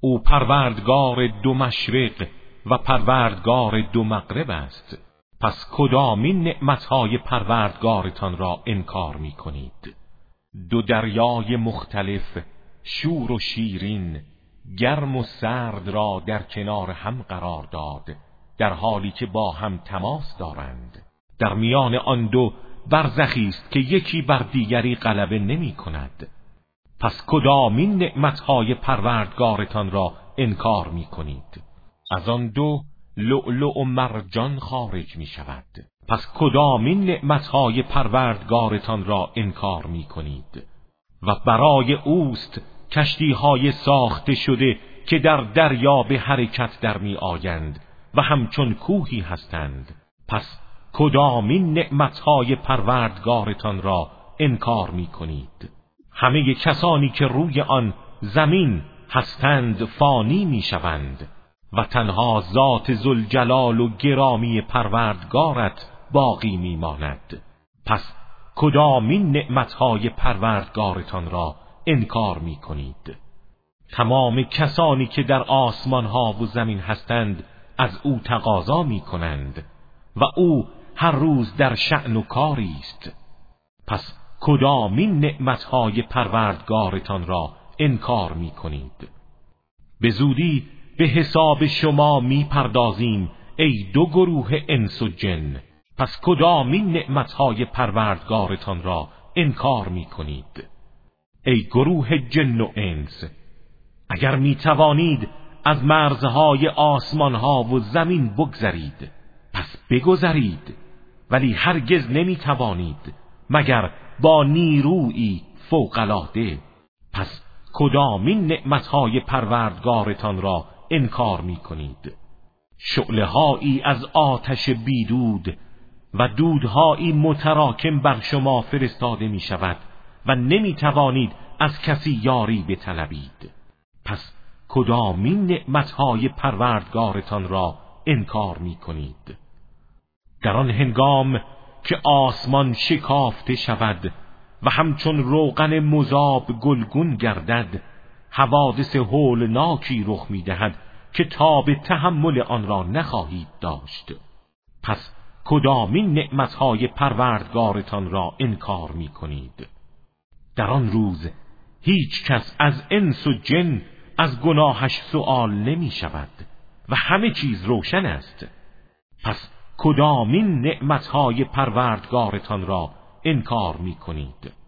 او پروردگار دو مشرق و پروردگار دو مغرب است. پس کدامین نعمتهای پروردگارتان را انکار می کنید؟ دو دریای مختلف، شور و شیرین، گرم و سرد را در کنار هم قرار داد، در حالی که با هم تماس دارند. در میان آن دو برزخی است که یکی بر دیگری غلبه نمی کند. پس کدامین نعمتهای پروردگارتان را انکار می کنید؟ از آن دو لؤلؤ و مرجان خارج می شود. پس کدامین نعمتهای پروردگارتان را انکار می کنید؟ و برای اوست کشتیهای ساخته شده که در دریا به حرکت در می آیند و همچون کوهی هستند. پس کدامین نعمتهای پروردگارتان را انکار می کنید؟ همه کسانی که روی آن زمین هستند فانی می شوند و تنها ذات ذوالجلال و گرامی پروردگارت باقی می ماند. پس کدامین نعمتهای پروردگارتان را انکار می کنید؟ تمام کسانی که در آسمان ها و زمین هستند از او تقاضا می کنند و او هر روز در شأن و کاری است. پس کدامین نعمتهای پروردگارتان را انکار می کنید؟ به زودی به حساب شما می پردازیم ای دو گروه انس و جن. پس کدامین نعمتهای پروردگارتان را انکار می کنید؟ ای گروه جن و انس، اگر می توانید از مرزهای آسمانها و زمین بگذرید پس بگذرید، ولی هرگز نمی توانید مگر با نیرویی فوق‌العاده. پس کدامین نعمتهای پروردگارتان را انکار می کنید؟ شعله‌هایی از آتش بیدود و دودهایی متراکم بر شما فرستاده می شود و نمی توانید از کسی یاری بطلبید. پس کدامین نعمتهای پروردگارتان را انکار می کنید؟ در آن هنگام که آسمان شکافته شود و همچون روغن مذاب گلگون گردد، حوادث هولناکی رخ می دهد که تاب تحمل آن را نخواهید داشت. پس کدامین نعمتهای پروردگارتان را انکار می کنید؟ در آن روز هیچ کس از انس و جن از گناهش سؤال نمی شود و همه چیز روشن است. پس کدامین نعمتهای پروردگارتان را انکار می کنید؟